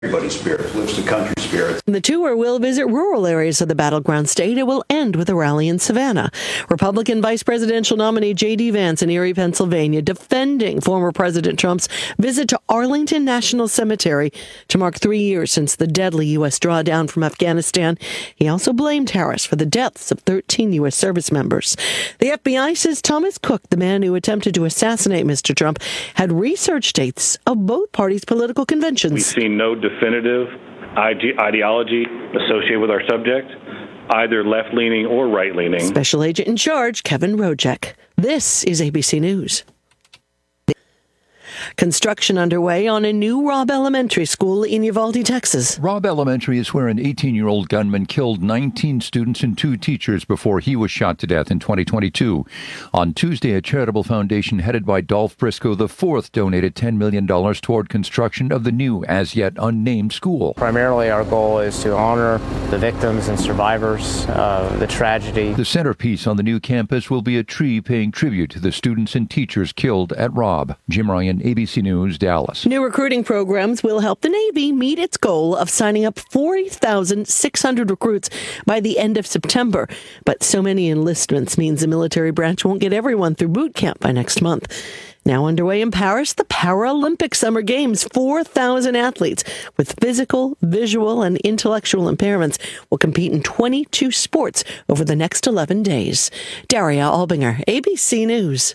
Everybody's spirit lifts the country spirit. The tour will visit rural areas of the battleground state. It will end with a rally in Savannah. Republican vice presidential nominee J.D. Vance in Erie, Pennsylvania, defending former President Trump's visit to Arlington National Cemetery to mark 3 years since the deadly U.S. drawdown from Afghanistan. He also blamed Harris for the deaths of 13 U.S. service members. The FBI says Thomas Cook, the man who attempted to assassinate Mr. Trump, had research dates of both parties' political conventions. We've seen no definitive ideology associated with our subject, either left-leaning or right-leaning. Special Agent in Charge Kevin Rojek. This is ABC News. Construction underway on a new Robb Elementary School in Uvalde, Texas. Robb Elementary is where an 18-year-old gunman killed 19 students and 2 teachers before he was shot to death in 2022. On Tuesday, a charitable foundation headed by Dolph Briscoe IV donated $10 million toward construction of the new, as-yet unnamed school. Primarily, our goal is to honor the victims and survivors of the tragedy. The centerpiece on the new campus will be a tree paying tribute to the students and teachers killed at Robb. Jim Ryan, ABC News, Dallas. New recruiting programs will help the Navy meet its goal of signing up 40,600 recruits by the end of September. But so many enlistments means the military branch won't get everyone through boot camp by next month. Now underway in Paris, the Paralympic Summer Games. 4,000 athletes with physical, visual, and intellectual impairments will compete in 22 sports over the next 11 days. Daria Albinger, ABC News.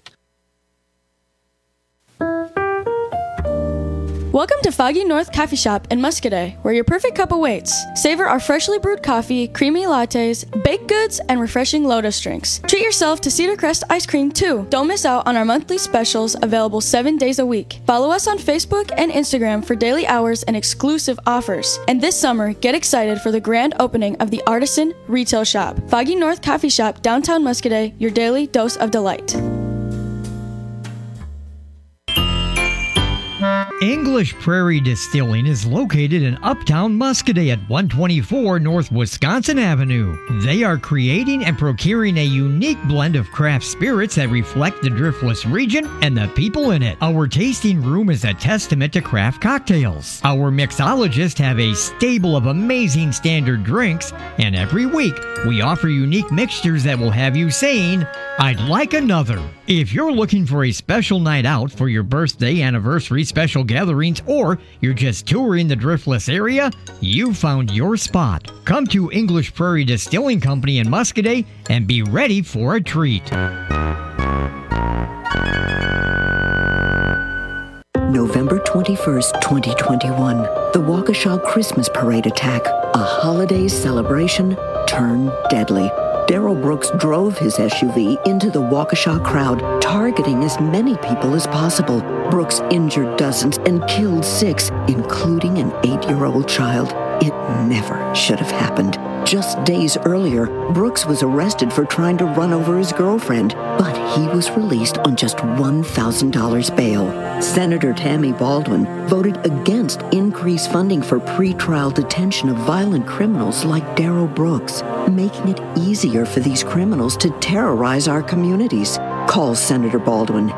Welcome to Foggy North Coffee Shop in Muscadet, where your perfect cup awaits. Savor our freshly brewed coffee, creamy lattes, baked goods, and refreshing Lotus drinks. Treat yourself to Cedar Crest ice cream, too. Don't miss out on our monthly specials available 7 days a week. Follow us on Facebook and Instagram for daily hours and exclusive offers. And this summer, get excited for the grand opening of the Artisan Retail Shop. Foggy North Coffee Shop, downtown Muscadet, your daily dose of delight. English Prairie Distilling is located in Uptown Muscadet at 124 North Wisconsin Avenue. They are creating and procuring a unique blend of craft spirits that reflect the Driftless region and the people in it. Our tasting room is a testament to craft cocktails. Our mixologists have a stable of amazing standard drinks, and every week we offer unique mixtures that will have you saying, "I'd like another." If you're looking for a special night out for your birthday, anniversary, special gatherings, or you're just touring the Driftless area, you found your spot. Come to English Prairie Distilling Company in Muscadet and be ready for a treat. November 21st, 2021, the Waukesha Christmas Parade attack, a holiday celebration turned deadly. Darrell Brooks drove his SUV into the Waukesha crowd, targeting as many people as possible. Brooks injured dozens and killed 6, including an 8-year-old child. It never should have happened. Just days earlier, Brooks was arrested for trying to run over his girlfriend, but he was released on just $1,000 bail. Senator Tammy Baldwin voted against increased funding for pretrial detention of violent criminals like Darrell Brooks, making it easier for these criminals to terrorize our communities. Call Senator Baldwin,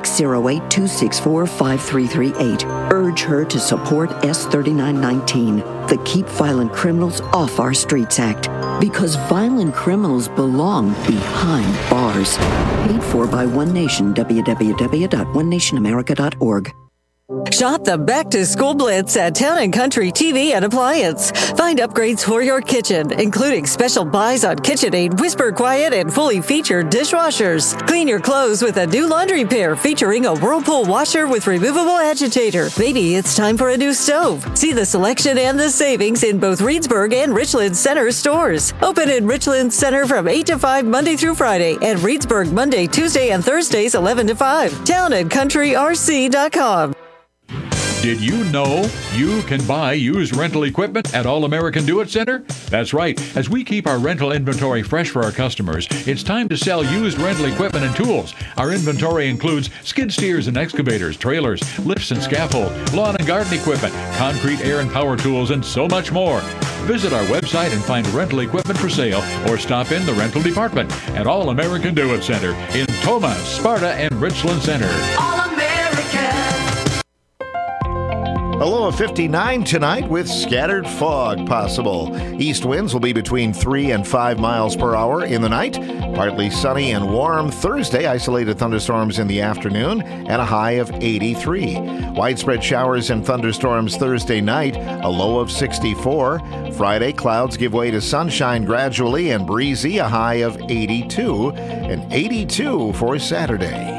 608-264-5338. Urge her to support S3919, the Keep Violent Criminals Off Our Streets Act, because violent criminals belong behind bars. Paid for by One Nation, www.onenationamerica.org. Shop the Back to School Blitz at Town & Country TV and Appliance. Find upgrades for your kitchen, including special buys on KitchenAid, Whisper Quiet, and fully featured dishwashers. Clean your clothes with a new laundry pair featuring a Whirlpool washer with removable agitator. Maybe it's time for a new stove. See the selection and the savings in both Reedsburg and Richland Center stores. Open in Richland Center from 8 to 5 Monday through Friday, and Reedsburg Monday, Tuesday, and Thursdays 11 to 5. TownandCountryRC.com. Did you know you can buy used rental equipment at All American Do It Center? That's right. As we keep our rental inventory fresh for our customers, it's time to sell used rental equipment and tools. Our inventory includes skid steers and excavators, trailers, lifts and scaffold, lawn and garden equipment, concrete, air and power tools, and so much more. Visit our website and find rental equipment for sale, or stop in the rental department at All American Do It Center in Tomah, Sparta, and Richland Center. All American. A low of 59 tonight with scattered fog possible. East winds will be between 3 and 5 miles per hour in the night. Partly sunny and warm Thursday, isolated thunderstorms in the afternoon, and a high of 83. Widespread showers and thunderstorms Thursday night, a low of 64. Friday, clouds give way to sunshine gradually and breezy, a high of 82. And 82 for Saturday.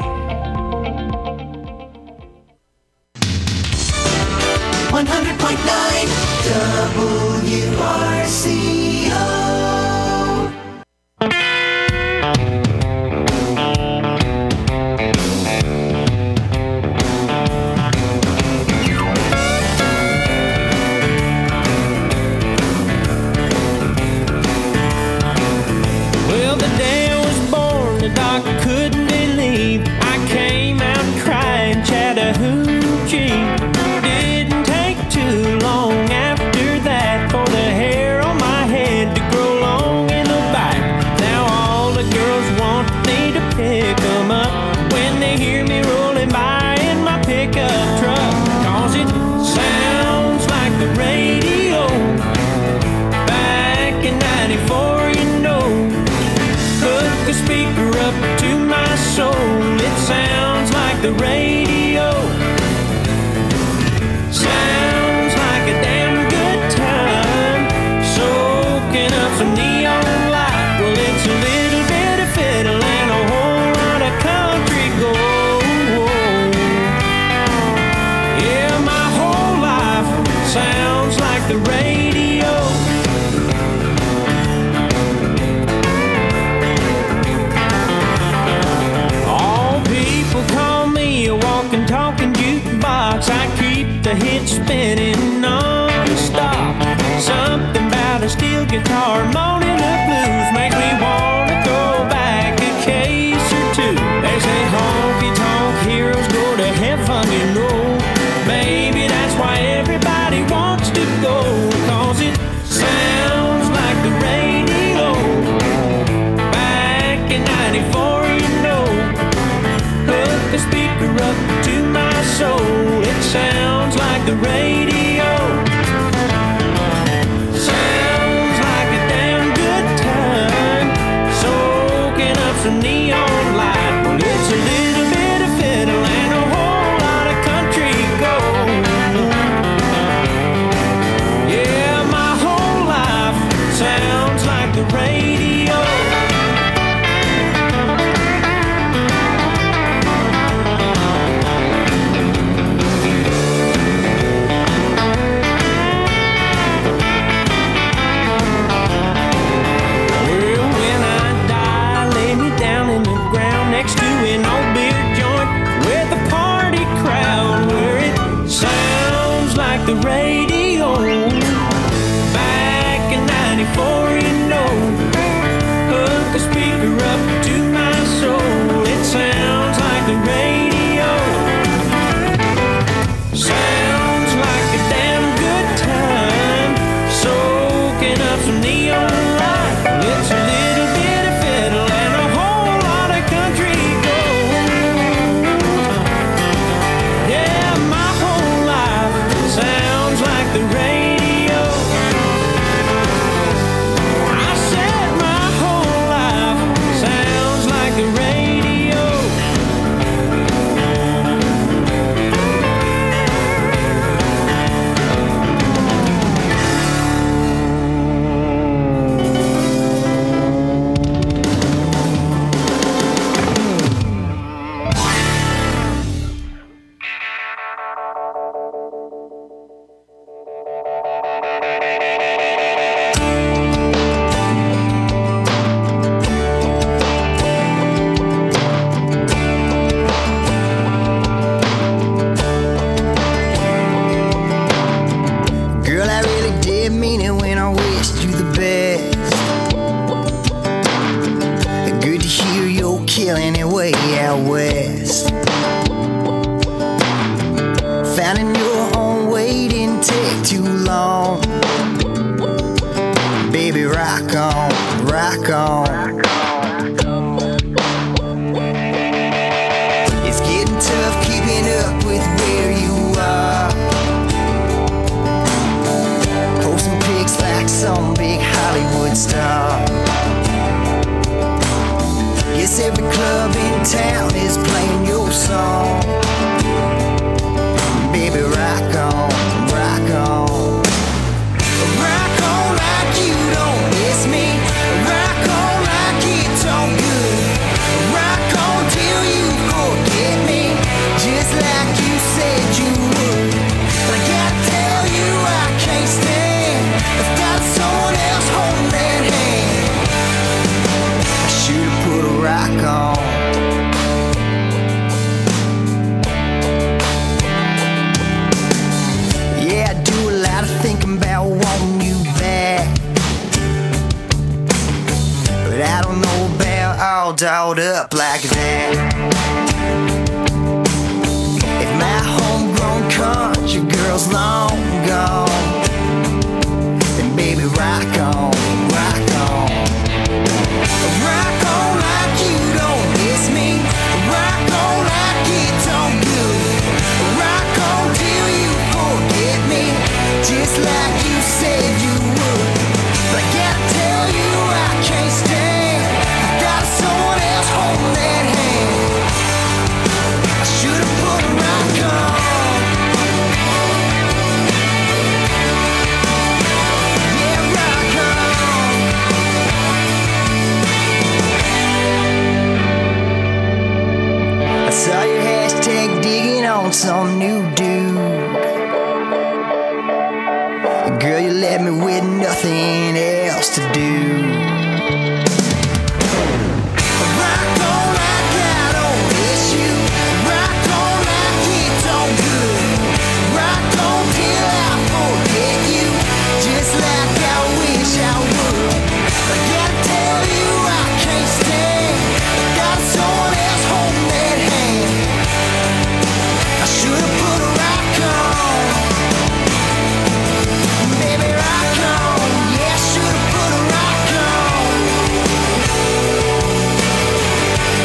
100.9 WRCO. Well, the day I was born, the doctor couldn't believe I came out crying Chattahoochee. Didn't take too long after that for the hair on my head to grow long in the back. Now all the girls want me to pick them up when they hear me rolling by in my pickup truck. 'Cause it sounds like the radio back in 94, you know. Hook the speaker up to my soul. It sounds like the radio. Sounds like a damn good time. Soaking up some neon light. Well, it's a little bit of fiddle and a whole lot of country gold. Yeah, my whole life sounds like the radio. All people call me a walking, talking jukebox. I keep the hit spinning non-stop. Something about a steel guitar moaning the blues makes me wanna go back a case or two. They say honky-tonk heroes go to heaven, you know. Maybe that's why everybody wants to go. 'Cause it sounds like the radio back in 94, you know. Hook the speaker up to my soul. It sounds like the radio. Sounds like a damn good time. Soaking up some neon light. Well, it's a little bit of fiddle and a whole lot of country gold. Yeah, my whole life sounds like the radio. Well, when I die, lay me down in the ground next to an old beer joint with a party crowd where it sounds like the radio. Back in 94, you know. Hook the speaker up to my soul. It sounds like the radio. Sounds like a damn good time. Soaking up some neon light. It's a little bit of fiddle and a whole lot of country gold. Yeah, my whole life sounds like the radio. I said my whole life sounds like the radio. Girl, I really did mean it when I wished you the best. Good to hear you're killing it way out west. Finding your own way didn't take too long. Baby, rock on, rock on. It's getting tough keeping up with where you are. dolled up like that. If my homegrown country girl's long gone, then baby rock on, rock on. Rock on like you don't miss me. Rock on like it's all good. Rock on till you forget me, just like you said you would. But I gotta tell you I can't stand, I got someone else holding that hand. I should've put a rock on. Yeah, rock on. I saw your hashtag digging on some new dude. Girl, you left me with nothing else to do. Rock on like I don't miss you. Rock on like it's all good. Rock on till I forget you, just like I wish I would. I gotta tell you I can't stand, I got someone else holding that hand. I should've put a rock on. Baby, rock on. Yeah, should've put a rock on.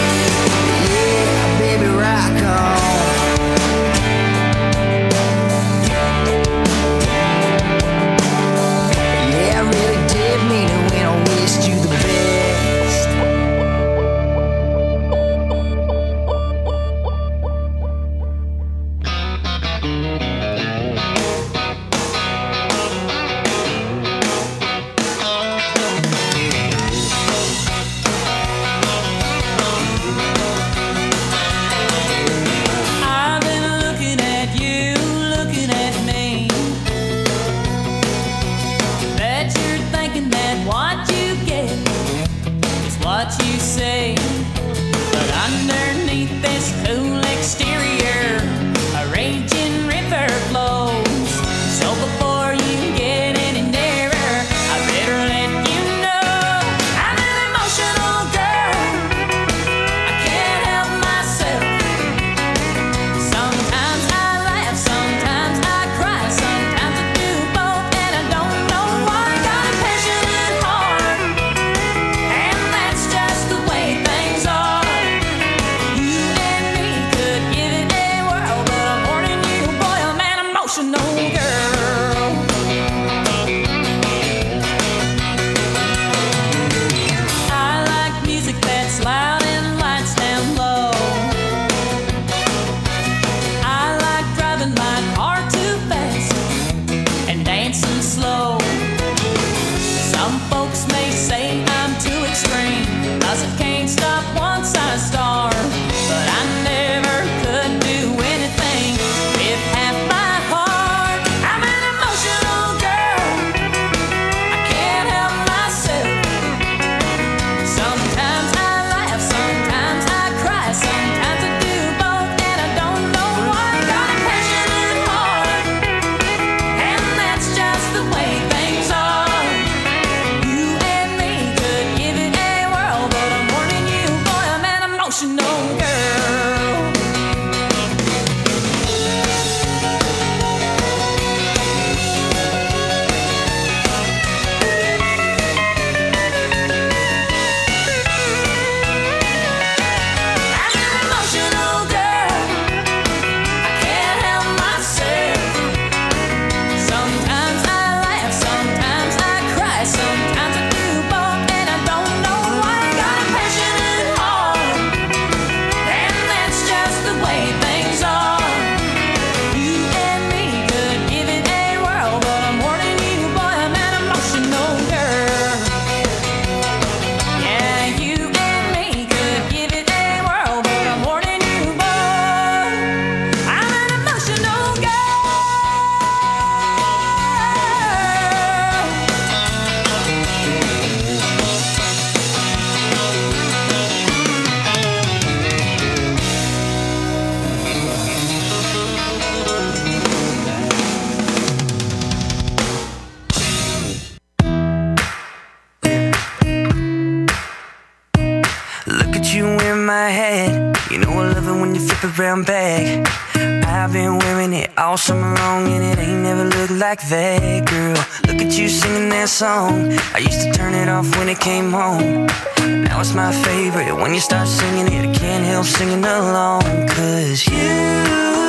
my head. You know I love it when you flip it round back. I've been wearing it all summer long, and it ain't never looked like that, girl. Look at you singing that song. I used to turn it off when it came home. Now it's my favorite. When you start singing it, I can't help singing along. 'Cause you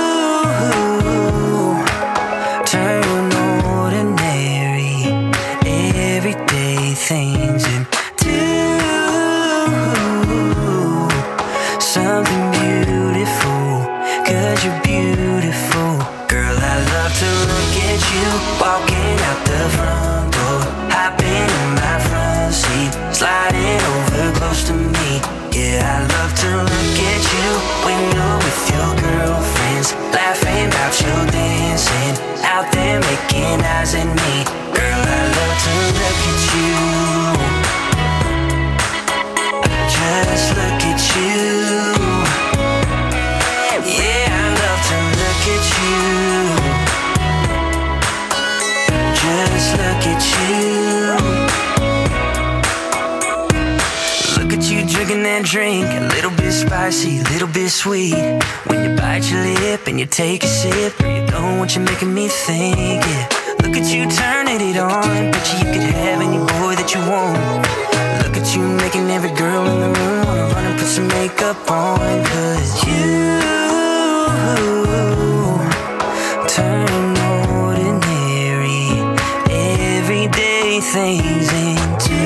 turn ordinary, everyday things into something beautiful. 'Cause you're beautiful. Girl, I love to look at you walking out the front door, hopping in my front seat, sliding over close to me. Yeah, I love to look at you when you're with your girlfriends, laughing about your dancing, out there making eyes at me. Girl, I love to look at you. Just look at you. Yeah, I love to look at you. Just look at you. Look at you drinking that drink, a little bit spicy, a little bit sweet. When you bite your lip and you take a sip, girl, you know what you're making me think, yeah. Look at you turning it on, bet you could have any boy that you want. Look at you making every girl in the room wanna run and put some makeup on. 'Cause you turn ordinary, everyday things into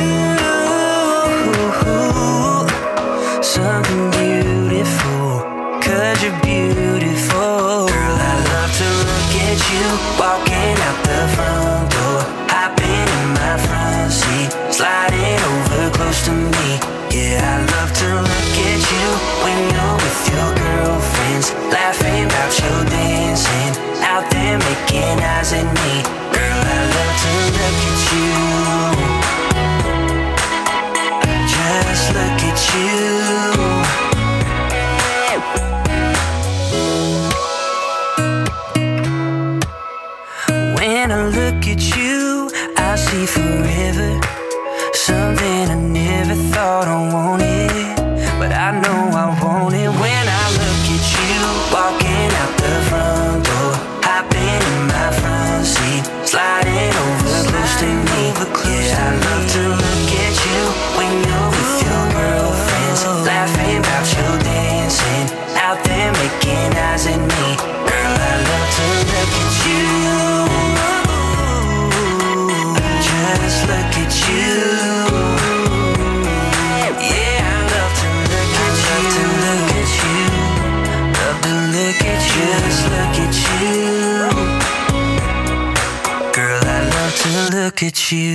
something beautiful. 'Cause you're beautiful. Girl, I love to look at you walking out the front door, hopping in my front seat, sliding over close to me. Yeah, I love to look at you when you're with your girlfriends, laughing about your dancing, out there making eyes at me. Girl, I love to look at you. Just look at you. When I look at you, I see forever, something I never thought I wanted, but I know I want it. When I look at you walking out the front door, hopping in my front seat, sliding over close to me. Yeah, I love to look at you when you're with your girlfriends, laughing about your dancing, out there making eyes at me. Girl, I love to look at you. Just look at you. Yeah, I love to look at you. Love to look at you. Love to look at you. Just look at you. Girl, I love to look at you.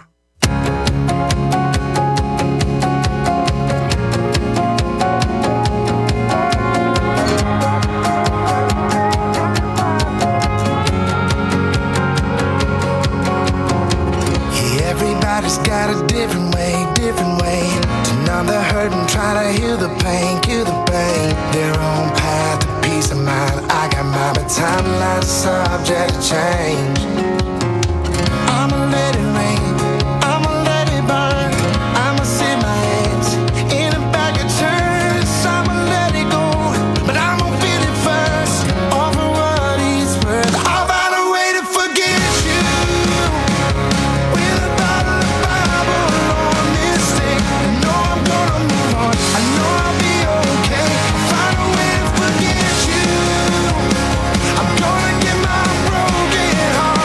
Everybody's got a different way to numb the hurt and try to heal the pain, their own path to peace of mind. I got mine, but timeline's subject to change. I'ma let it rain, I'ma let it burn, I'ma sit my hands in a bag of turns. I'ma let it go, but I'ma feel it first, all for what it's worth. I'll find a way to forget you. Find a way to forget you. I'm gonna get my broken heart.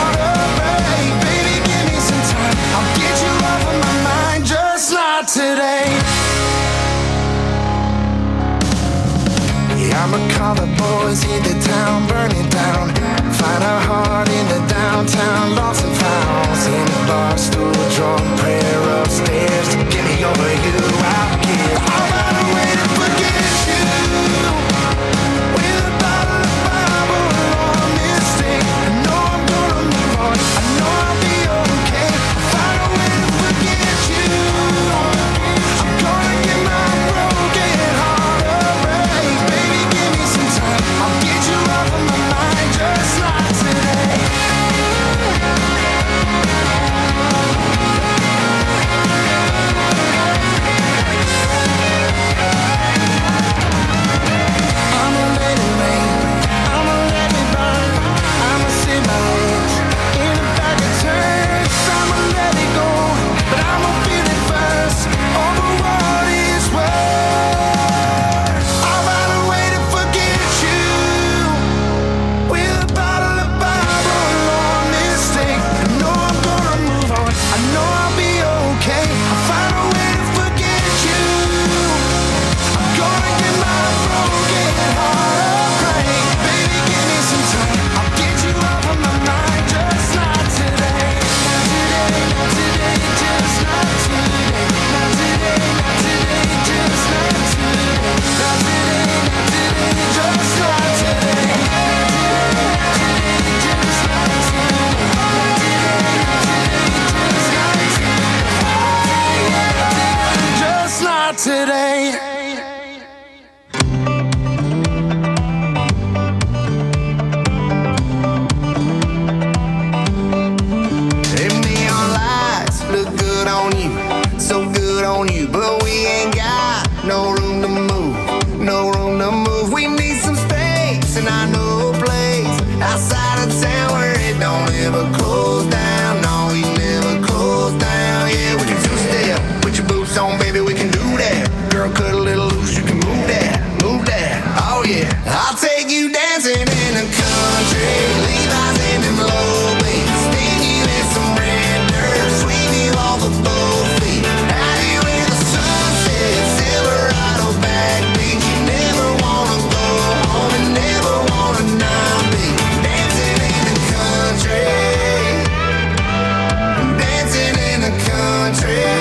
today. Hey, neon lights look good on you, so good on you, but we ain't got no room to move, no room to move. We need some space, and I know a place outside of town where it don't ever close down. No, we never close down. Yeah, we can two-step, put your boots on, baby, we can do that. Girl, cut a little loose, you can move that, move that. Oh yeah, I'll take you dancing in the country, Levi's in them low beats, sting you in some red dirt, sweep you off of both feet. Out you in the sunset, Silverado backbeat. You never wanna go home and never wanna not be dancing in the country, dancing in the country.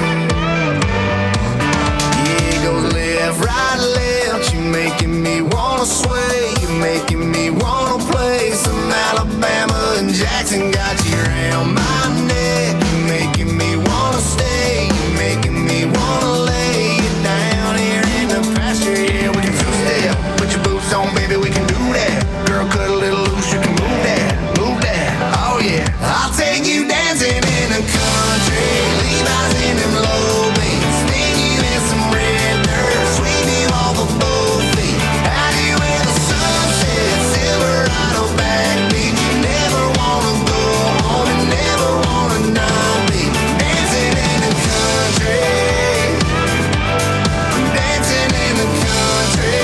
Yeah, it goes left, right, left. You making me wanna sway, you making me wanna play some Alabama and Jackson. Got you around my neck, you making me wanna stay, you making me wanna lay you down here in the pasture. Yeah, we can two-step, put your boots on, baby, we can do that. Girl, cut a little loose, you can move that, move that. Oh yeah, I'll take you dancing in the country, Levi's in them low beats, sting you in some red dirt, sweep you off of both feet. Out you in the sunset, Silverado backbeat. You never wanna go home and never wanna not be dancing in the country, dancing in the country.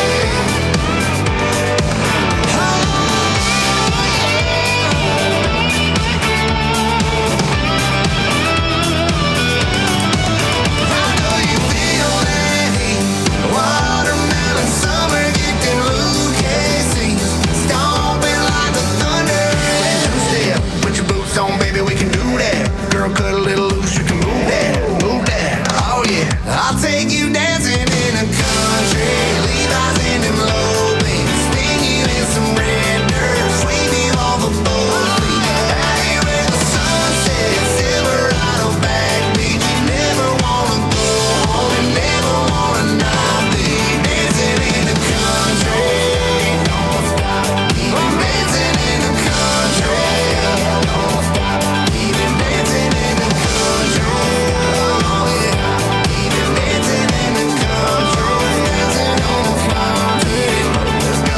Watermelon summer, get them Lucchese, stomping like the thunder. Two-step, put your boots on, baby, we can do that. Girl, cut a little loose, you can move that, move that. Oh yeah, I'll take you dancing in the country, Levi's in them low beats, sting you in some red dirt, sweep you off of both feet. Out here in the sunset, Silverado backbeat. You never wanna go home and never wanna not be dancing in the country. Don't stop, keep dancing in the country. Don't stop, keep dancing in the country. Oh yeah, keep dancing in the country, dancing on the country. Let's go.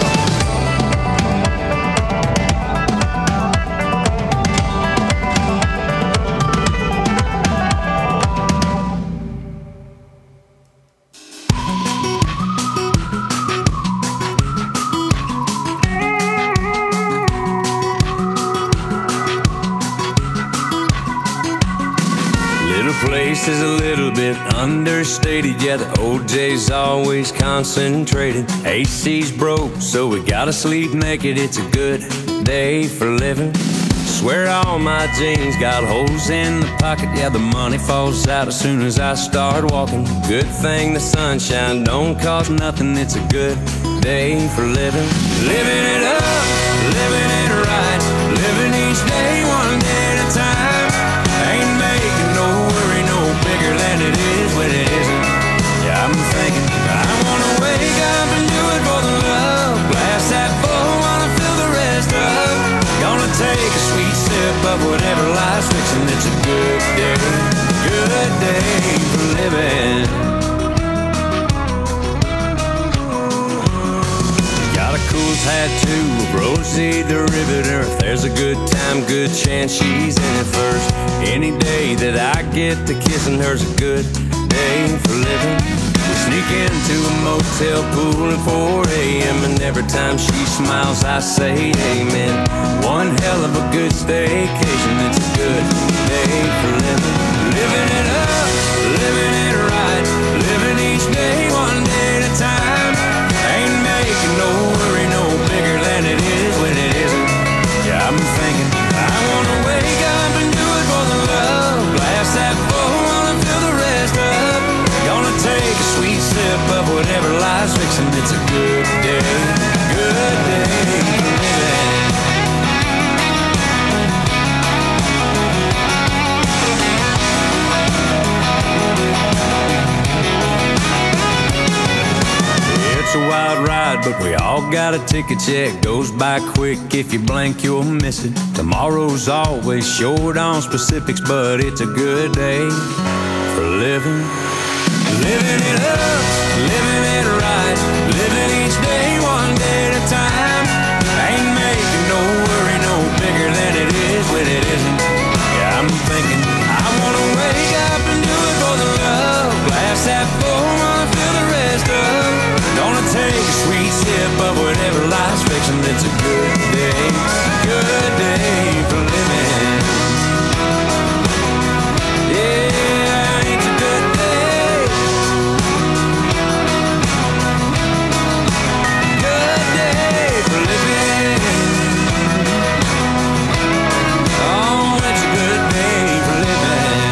Little place is a little bit understated. Yeah, the OJ's always concentrated. AC's broke, so we gotta sleep naked. It's a good day for living. Swear all my jeans got holes in the pocket. Yeah, the money falls out as soon as I start walking. Good thing the sunshine don't cost nothing. It's a good day for living. Living it up, living it right, living each day one day at a time. Ain't making no worry no bigger than it is when it isn't. Yeah, I'm thinking I wanna wake up and do it for the love. Glass that full, wanna fill the rest up. Gonna take a sweet sip of whatever life's fixing. It's a good day for living. Got a cool tattoo of Rosie the Riveter. If there's a good time, good chance she's in it first. Any day that I get to kissing her's a good day for living. We sneak into a motel pool at 4 a.m. and every time she smiles I say amen. One hell of a good staycation. It's a good day for living. Living it up, living it right, living each day one day at a time. Ain't making no worry no bigger than it is when it isn't. Yeah, I'm thinking I wanna wake up and do it for the love. Glass that full, wanna fill the rest up. Gonna take a sweet sip of whatever life's fixing. It's a good day for living. but we all got a ticket. Yeah, it goes by quick. If you blink, you'll miss it. Tomorrow's always short on specifics, but it's a good day for living. Living it up, living it right, living each day one day at a time. Ain't making no worry no bigger than it is when it isn't. Yeah, I'm thinking I wanna wake up and do it for the love. Glass half full, wanna fill the rest up. Gonna take a sweet sip of whatever life's fixing. It's a good day for living. Yeah, it's a good day. Good day for living. Oh, it's a good day for living.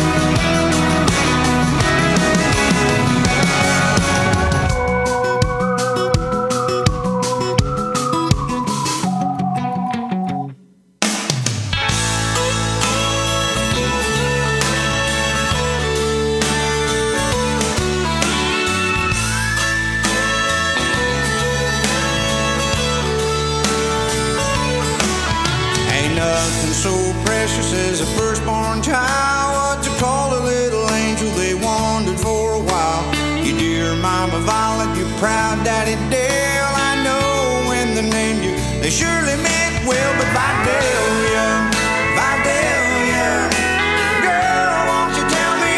Ain't nothing so precious as a firstborn child. What you call a little angel, they wandered for a while. Your dear mama Violet, your proud daddy Dale. I know when they named you, they surely meant well. But Vidalia, Vidalia, girl, won't you tell me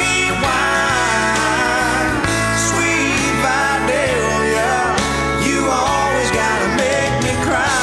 why? Sweet Vidalia, you always gotta make me cry.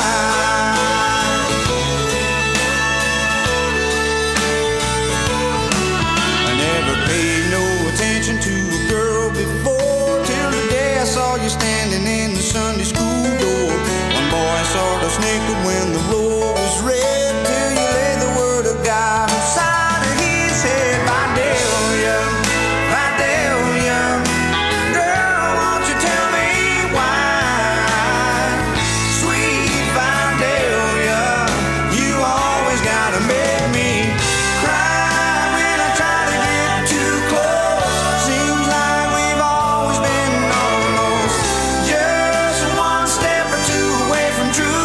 I never paid no attention to a girl before, till the day I saw you standing in the Sunday school door. One boy sort of snickered when the roll was read, till you laid the word of God inside of his head. Vidalia, Vidalia, girl, won't you tell me why? Sweet Vidalia, you always gotta make me cry when I try to get too close. Seems like we've always been almost just one step or two away from true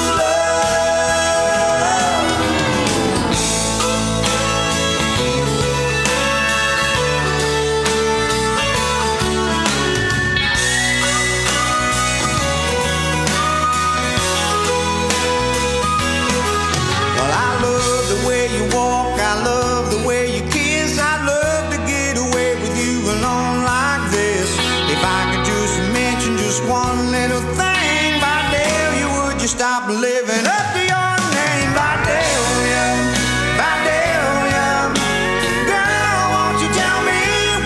Well, I love the way you walk, I love the way you kiss. I'd love to get away with you alone like this. If I could just mention just one little thing, Vidalia, would you stop living up to your name? Vidalia, Vidalia, girl, won't you tell me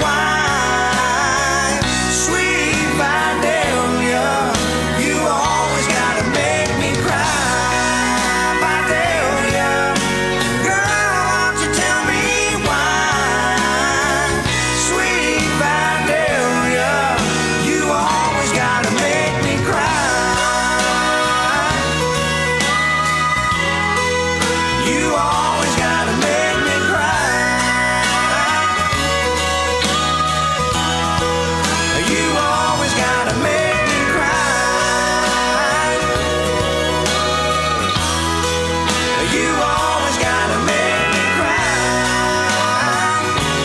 why? Sweet Vidalia, you always gotta make me cry. Vidalia, girl, won't you tell me why? Sweet Vidalia, you always gotta make me cry. You always gotta make me cry. You always gotta make me cry. You always gotta make me cry.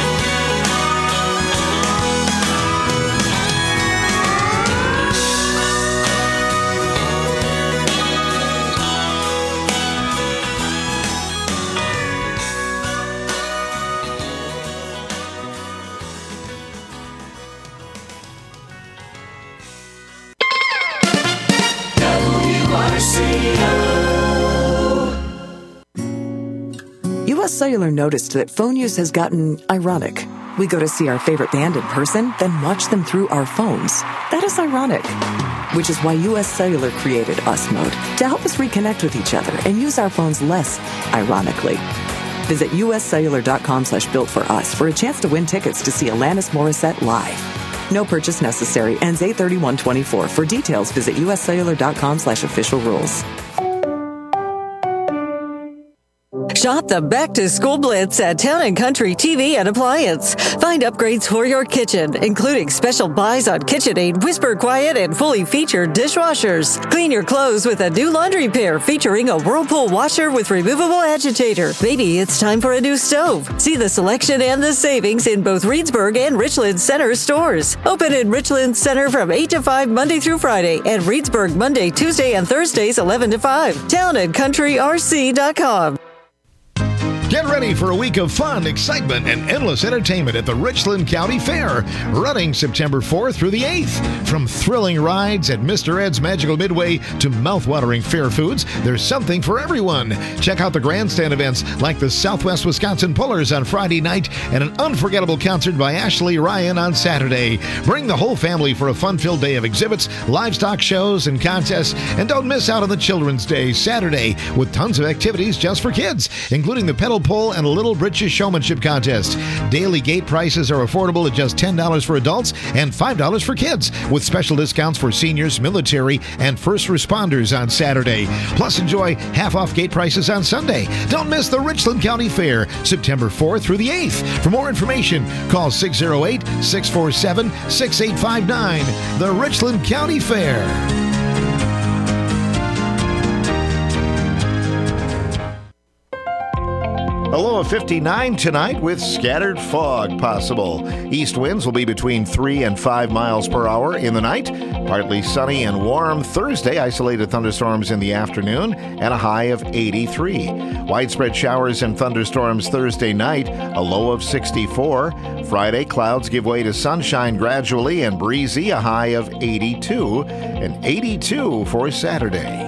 U.S. Cellular noticed that phone use has gotten ironic. We go to see our favorite band in person, then watch them through our phones. That is ironic. Which is why U.S. Cellular created US Mode to help us reconnect with each other and use our phones less ironically. Visit uscellular.com/builtforus for a chance to win tickets to see Alanis Morissette live. No purchase necessary. Ends 8/31/24. For details, visit uscellular.com/official rules. Shop the Back to School Blitz at Town & Country TV and Appliance. Find upgrades for your kitchen, including special buys on KitchenAid, Whisper Quiet, and fully featured dishwashers. Clean your clothes with a new laundry pair featuring a Whirlpool washer with removable agitator. Maybe it's time for a new stove. See the selection and the savings in both Reedsburg and Richland Center stores. Open in Richland Center from 8 to 5 Monday through Friday, and Reedsburg Monday, Tuesday, and Thursdays 11 to 5. TownandCountryRC.com. Get ready for a week of fun, excitement, and endless entertainment at the Richland County Fair, running September 4th through the 8th. From thrilling rides at Mr. Ed's Magical Midway to mouth-watering fair foods, there's something for everyone. Check out the grandstand events like the Southwest Wisconsin Pullers on Friday night and an unforgettable concert by Ashley Ryan on Saturday. Bring the whole family for a fun-filled day of exhibits, livestock shows, and contests, and don't miss out on the Children's Day Saturday with tons of activities just for kids, including the pedal pull and a Little Britches showmanship contest. Daily gate prices are affordable at just $10 for adults and $5 for kids, with special discounts for seniors, military, and first responders on Saturday. Plus, enjoy half-off gate prices on Sunday. Don't miss the Richland County Fair, September 4th through the 8th. For more information, call 608-647-6859. The Richland County Fair. A low of 59 tonight with scattered fog possible. East winds will be between 3 and 5 miles per hour in the night. Partly sunny and warm Thursday, isolated thunderstorms in the afternoon, and a high of 83. Widespread showers and thunderstorms Thursday night, a low of 64. Friday, clouds give way to sunshine gradually and breezy, a high of 82. And 82 for Saturday.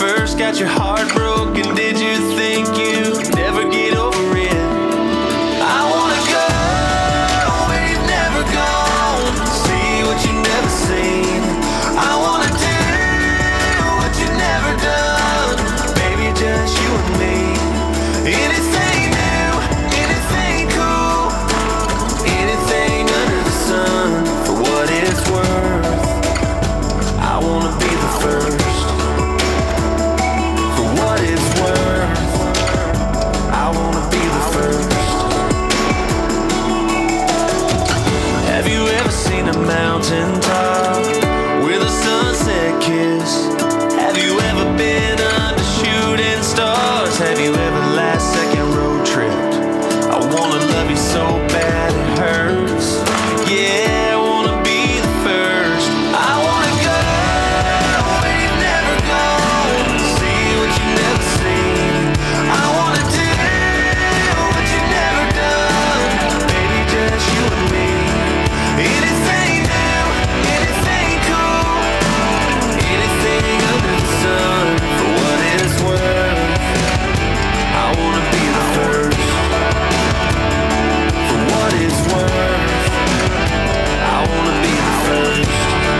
first got your heart broken, did you think you'd never get over it? I wanna go where you've never gone, see what you've never seen. I wanna do what you've never done, baby, just you and me. Anything new, anything cool, anything under the sun, for what it's worth. I wanna be the first. For what it's worth, I wanna be the first. Have you ever seen a mountain top with a sunset kiss? Have you ever been under shooting stars? Have you ever last second road tripped? I wanna love you so bad it hurts. Yeah, I wanna be the first. I wanna go where you've never gone, see what you've never seen. I wanna do what you've never done, baby, just you and me. Anything new, anything cool, anything under the sun, for what it's worth. I wanna be the first. For what it's worth, I wanna be the first.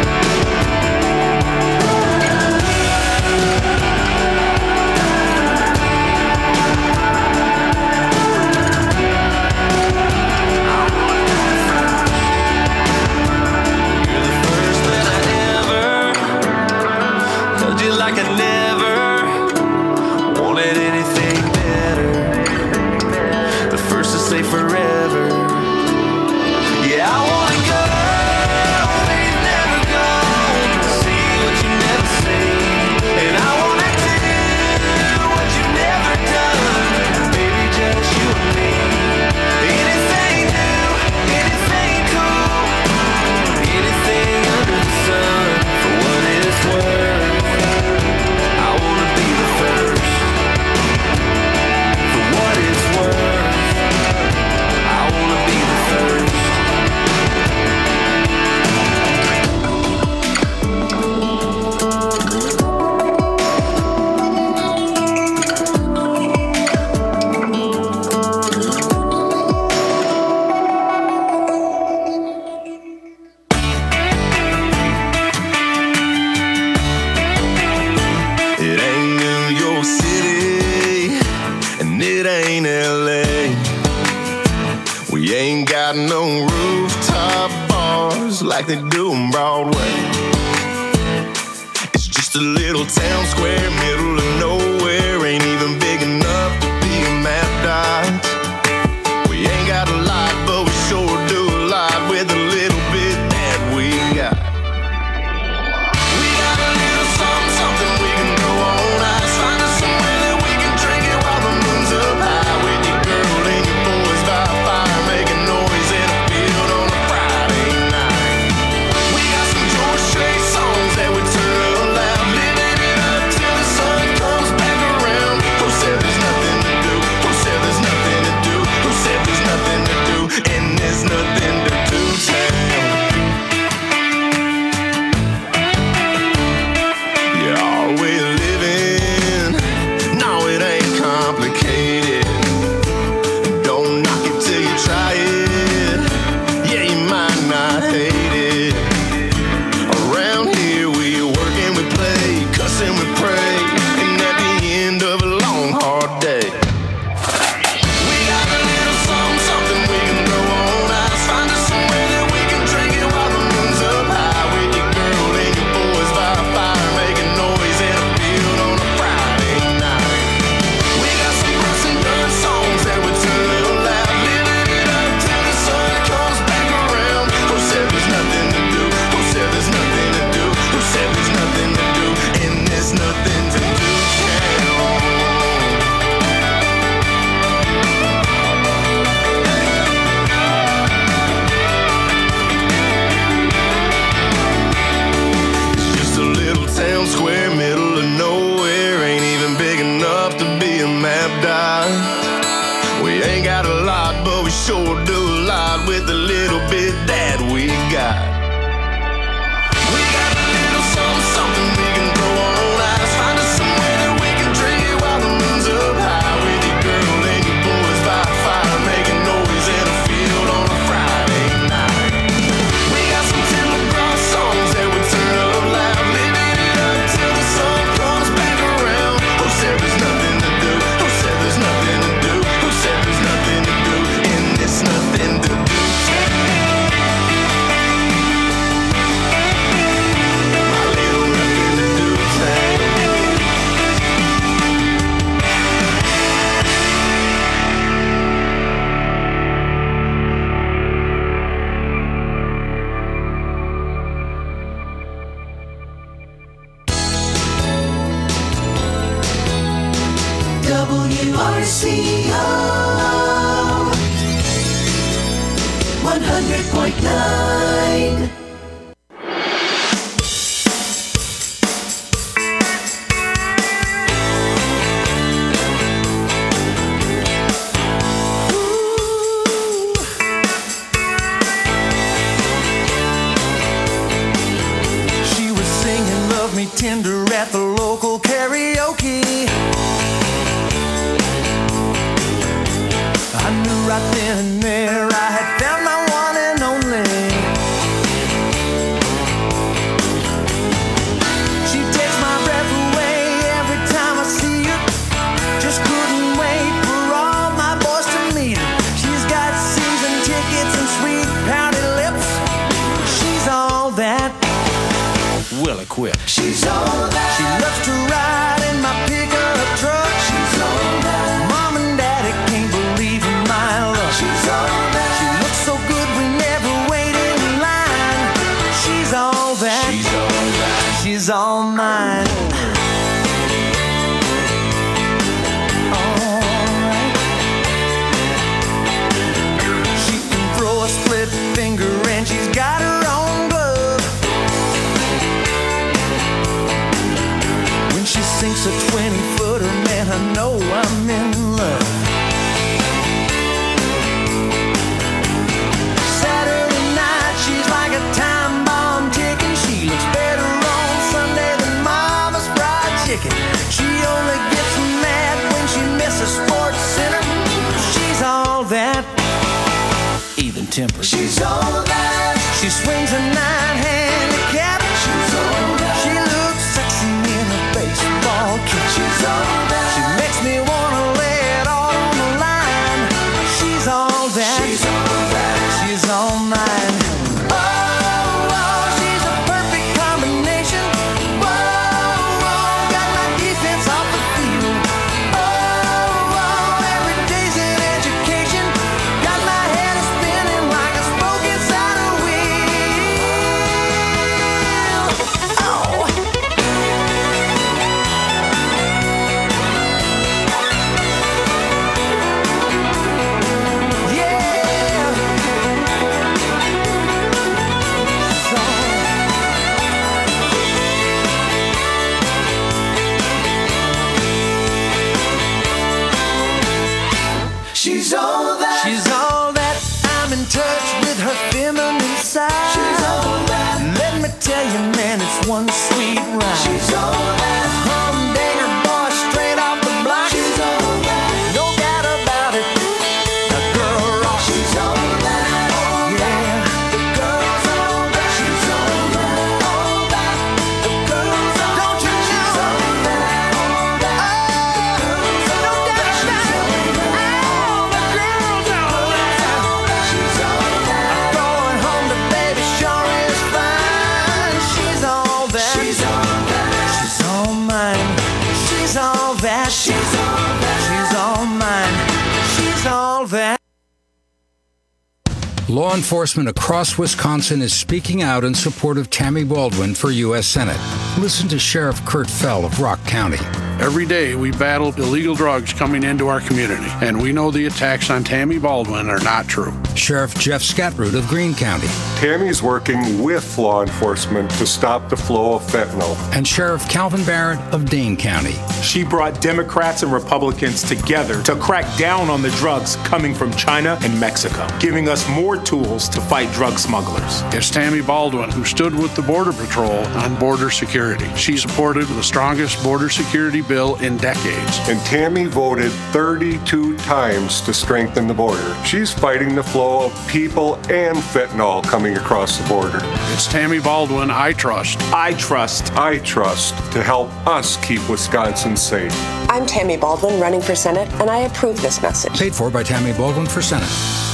You're the first that I ever held you like I never wanted anything better. The first to say forever. Yeah, I wanna go where you've never gone, see what you've never seen. And I wanna do what you've never done, baby, just you and me. Anything new, anything cool, anything under the sun, for what it's worth. I wanna be the first. For what it's worth, I wanna be the first. It ain't New York City, and it ain't LA. We ain't got no rooftop bars like they do on Broadway. It's just a little town square, middle of nowhere, ain't even big enough to be a map dot. We ain't got a lot, but we sure do a lot with a little bit that we got. We got a little something, something we can go on ice. Find us somewhere that we can drink it while the moon's up high. With your girl and your boys by fire, making noise in a field on a Friday night. We got some RCO 100.9. Tender at the local karaoke. I knew right then and there I had found my one and only. She takes my breath away every time I see her. Just couldn't wait for all my boys to meet her. She's got season tickets and sweet pouty lips. She's all that well equipped. She's all that. She loves to ride in my pickup truck. She's all that. Mom and Daddy can't believe in my luck. She's all that. She looks so good we never wait in line. She's all that. She's all that. She's all mine. Alright. She can throw a split finger and she's got her own glove. When she sinks a 20-footer, man, I know I'm in love. Saturday night, she's like a time bomb ticking. She looks better on Sunday than Mama's fried chicken. She only gets mad when she misses Sports Center. She's all that, even tempered. She's all that. She swings a 9-handicap. She's all that. She looks sexy in a baseball cap. She's all that. She makes me wanna lay it all on the line. She's all that. She's all that. She's all mine. Oh, oh, she's a perfect combination. Whoa, oh, got my defense off the field. Oh, oh, every day's an education. Got my head spinning like a spoke inside a wheel. Oh. She's all that. She's all that. I'm in touch with her feminine side. She's all that. Let me tell you, man, it's one sweet ride. She's all that. Humdinger boy, straight off the block. She's all that. No doubt about it. The girl rock. She's all that. Yeah, the girl's all that. She's all that. All that. The girl's all that. Don't you know? She's all that. All that. The girl's all that. She's all that. She's all mine. She's all that. Law enforcement across Wisconsin is speaking out in support of Tammy Baldwin for U.S. Senate. Listen to Sheriff Kurt Fell of Rock County. Every day we battle illegal drugs coming into our community, and we know the attacks on Tammy Baldwin are not true. Sheriff Jeff Scatroot of Greene County. Tammy's working with law enforcement to stop the flow of fentanyl. And Sheriff Calvin Barrett of Dane County. She brought Democrats and Republicans together to crack down on the drugs coming from China and Mexico, giving us more tools to fight drug smugglers. It's Tammy Baldwin who stood with the Border Patrol on border security. She supported the strongest border security bill in decades. And Tammy voted 32 times to strengthen the border. She's fighting the flow of people and fentanyl coming across the border. It's Tammy Baldwin I trust. I trust. I trust to help us keep Wisconsin safe. I'm Tammy Baldwin running for Senate, and I approve this message. Paid for by Tammy Baldwin for Senate.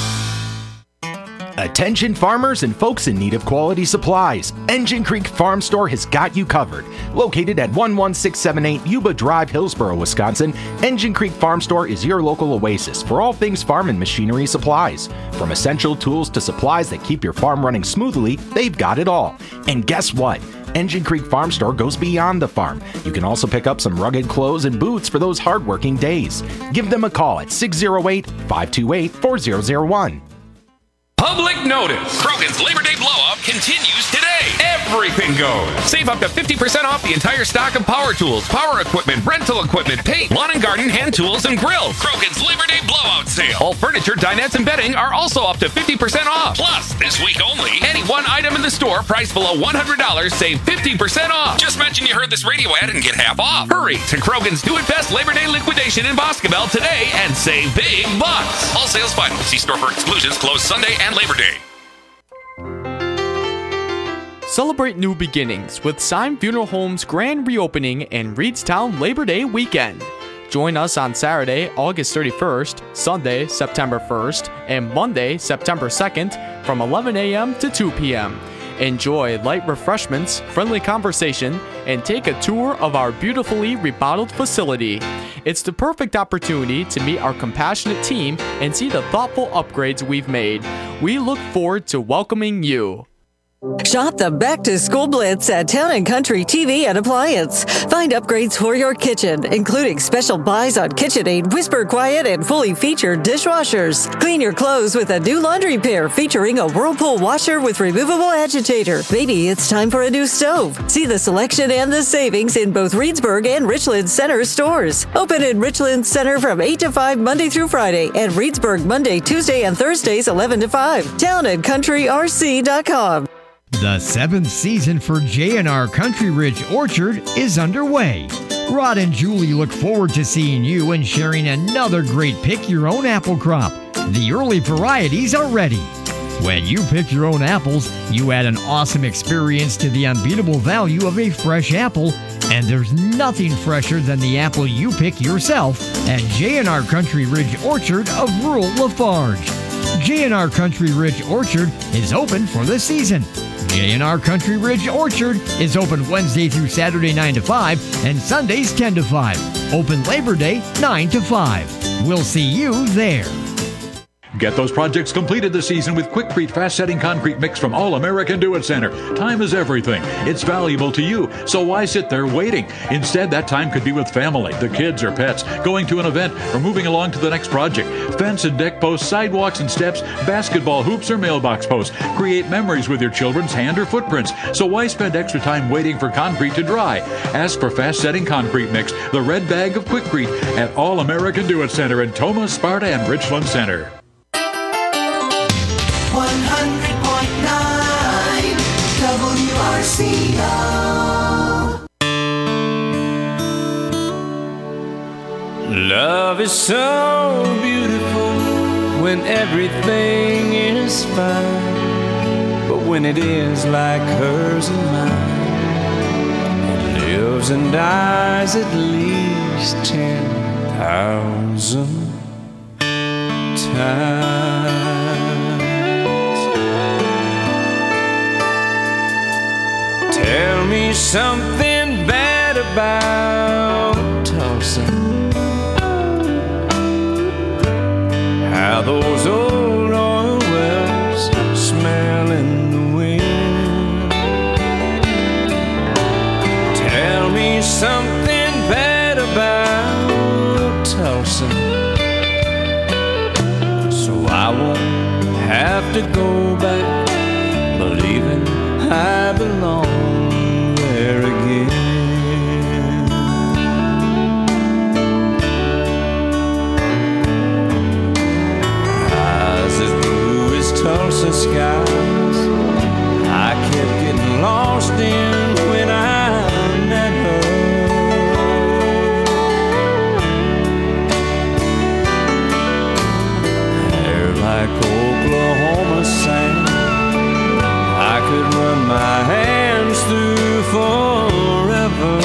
Attention farmers and folks in need of quality supplies. Engine Creek Farm Store has got you covered. Located at 11678 Yuba Drive, Hillsboro, Wisconsin, Engine Creek Farm Store is your local oasis for all things farm and machinery supplies. From essential tools to supplies that keep your farm running smoothly, they've got it all. And guess what? Engine Creek Farm Store goes beyond the farm. You can also pick up some rugged clothes and boots for those hard-working days. Give them a call at 608-528-4001. Public notice. Krogan's Labor Day blowout continues today. Everything goes. Save up to 50% off the entire stock of power tools, power equipment, rental equipment, paint, lawn and garden, hand tools, and grills. Krogan's Labor Day blowout sale. All furniture, dinettes, and bedding are also up to 50% off. Plus, this week only, any one item in the store priced below $100 save 50% off. Just mention you heard this radio ad and get half off. Hurry to Krogan's Do It Best Labor Day liquidation in Boscobel today and save big bucks. All sales final. See store for exclusions. Closed Sunday and Labor Day. Celebrate new beginnings with Syme Funeral Home's grand reopening and Reedstown Labor Day weekend. Join us on Saturday, August 31st, Sunday, September 1st, and Monday, September 2nd from 11 a.m. to 2 p.m. Enjoy light refreshments, friendly conversation, and take a tour of our beautifully remodeled facility. It's the perfect opportunity to meet our compassionate team and see the thoughtful upgrades we've made. We look forward to welcoming you. Shop the Back to School Blitz at Town & Country TV and Appliance. Find upgrades for your kitchen, including special buys on KitchenAid, Whisper Quiet, and fully featured dishwashers. Clean your clothes with a new laundry pair featuring a Whirlpool washer with removable agitator. Maybe it's time for a new stove. See the selection and the savings in both Reedsburg and Richland Center stores. Open in Richland Center from 8 to 5 Monday through Friday, and Reedsburg Monday, Tuesday, and Thursdays 11 to 5. TownandCountryRC.com. The 7th season for J&R Country Ridge Orchard is underway. Rod and Julie look forward to seeing you and sharing another great pick your own apple crop. The early varieties are ready. When you pick your own apples, you add an awesome experience to the unbeatable value of a fresh apple, and there's nothing fresher than the apple you pick yourself at J&R Country Ridge Orchard of rural Lafarge. J&R Country Ridge Orchard is open for the season. J&R Country Ridge Orchard is open Wednesday through Saturday 9 to 5 and Sundays 10 to 5. Open Labor Day 9 to 5. We'll see you there. Get those projects completed this season with Quikrete fast-setting concrete mix from All American Do It Center. Time is everything. It's valuable to you, so why sit there waiting? Instead, that time could be with family, the kids or pets, going to an event, or moving along to the next project. Fence and deck posts, sidewalks and steps, basketball hoops or mailbox posts. Create memories with your children's hand or footprints. So why spend extra time waiting for concrete to dry? Ask for fast-setting concrete mix, the red bag of Quikrete, at All American Do It Center in Tomah, Sparta, and Richland Center. 100.9 WRCO. Love is so beautiful when everything is fine, but when it is like hers and mine, it lives and dies at least 10,000 times. Tell me something bad about Tulsa. How those old oil wells smell in the wind. Tell me something bad about Tulsa, so I won't have to go back believing I belong there again. Eyes as blue as Tulsa skies, I kept getting lost in when I met her. Hair like Oklahoma sand, I could run my hands through forever.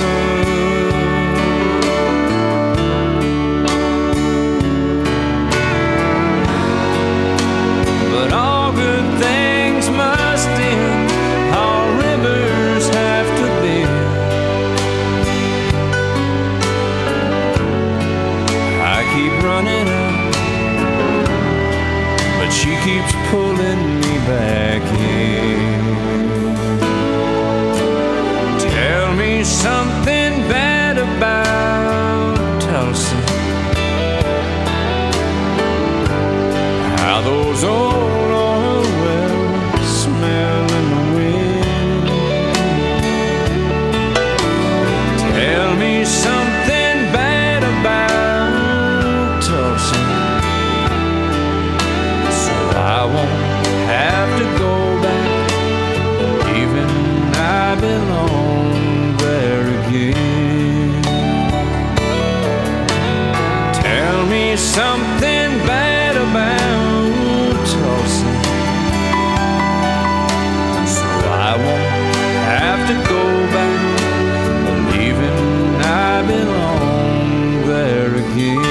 But all good things must end, all rivers have to bend. I keep running out, but she keeps pulling me back in. me something bad about Tulsa. How those old oil wells smell in the wind. Tell me something bad about Tulsa, so I won't have to go back, even I belong there again. Tell me something bad about Tulsa, so I won't have to go back, believing I belong there again.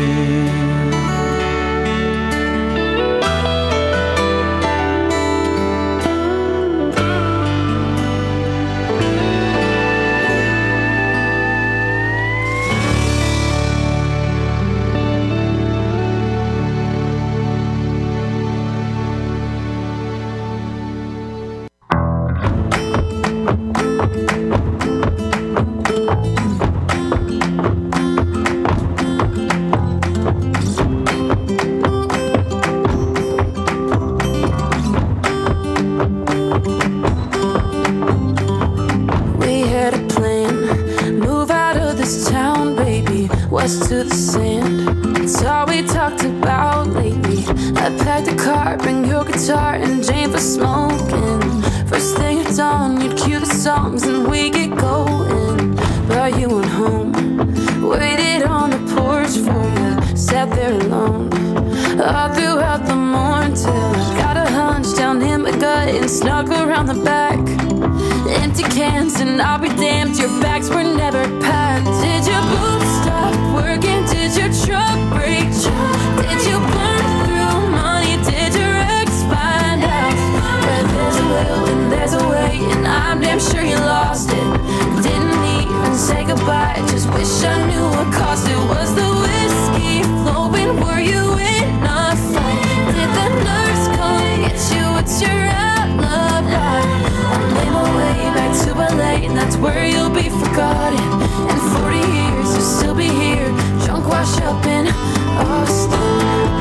West to the sand, it's all we talked about lately. I packed a car, bring your guitar and Jane for smoking. First thing at dawn, you'd cue the songs and we get going. But you went home, waited on the porch for you, sat there alone all throughout the morning till I got a hunch down in my gut and snuck around the back. Empty cans and I'll be damned, your bags were never packed. Did your boots stop working? Did your truck break? Did you burn through money? Did your ex find out? Where there's a will and there's a way, and I'm damn sure you lost it. Didn't even say goodbye, just wish I knew what cost it. Was the whiskey flowing? Were you in a fight? Did the nurse come get you? What's your alibi? I'll lay my way back to LA, and that's where you'll be forgotten. In 40 years you'll still be here, drunk, washed up in Austin.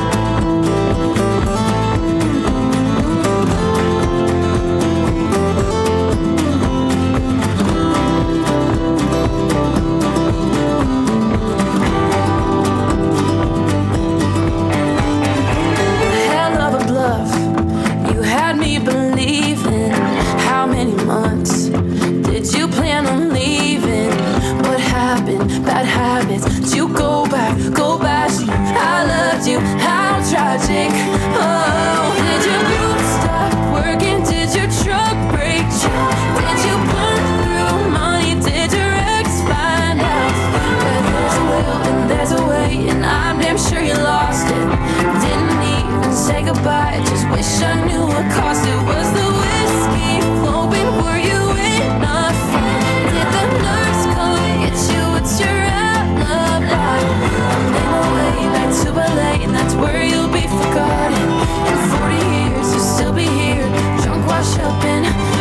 Bad habits, did you go back, I loved you, how tragic. Oh, did your boots stop working? Did your truck break? Did you burn through money? Did your ex find out? Where there's a will and there's a way, and I'm damn sure you lost it. Didn't even say goodbye, just wish I knew what cost it. Was the whiskey flowing? Were you in a fight? Did the nurse come get you? What's your alibi? I'll make my way back to LA, and that's where you'll be forgotten. In 40 years you'll still be here, drunk, washed up in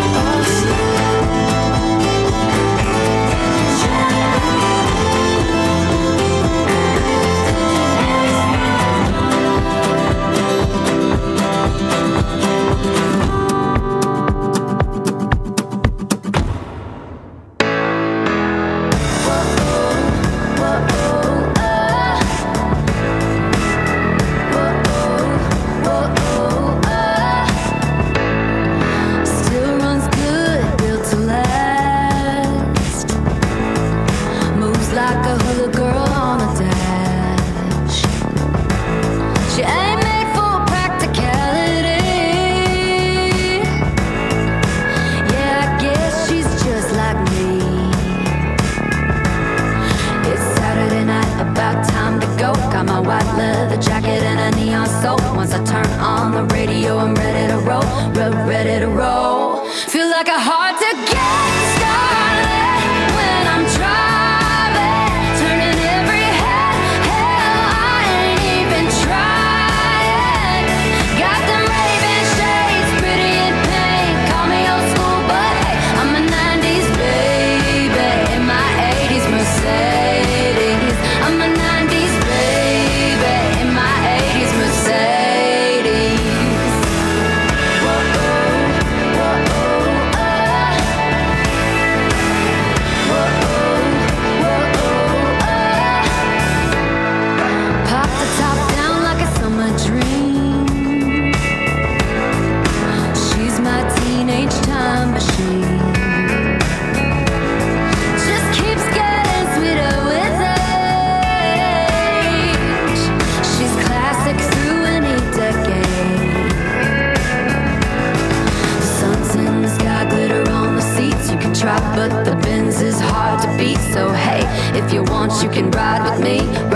ready to roll. Feel like a hard to get started when I'm driving, turning every head. Hell, I ain't even trying. Got them raving shades, pretty in pink. Call me old school, but hey, I'm a 90s baby.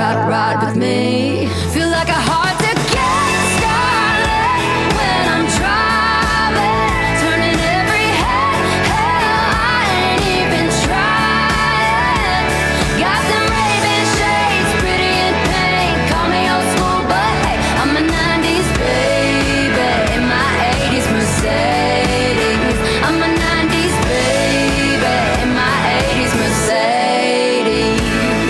ride with me. Feel like a hard to get started when I'm driving, turning every head. Hell, I ain't even trying. Got them Ray-Ban shades, pretty in pink. Call me old school, but hey, I'm a 90s baby in my 80s Mercedes. I'm a 90s baby in my 80s Mercedes.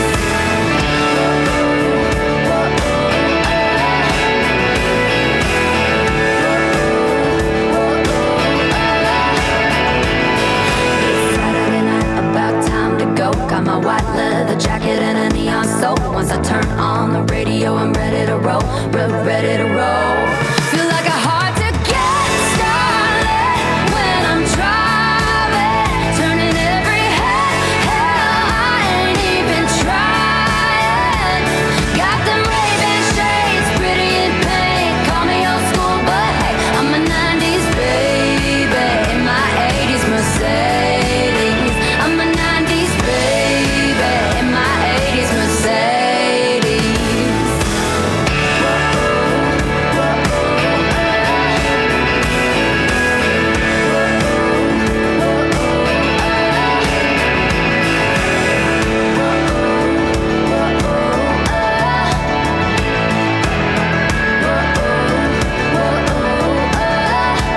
Saturday night, about time to go. Got my white leather jacket and a neon soul. Once I turn on the radio, I'm ready to roll. Ready to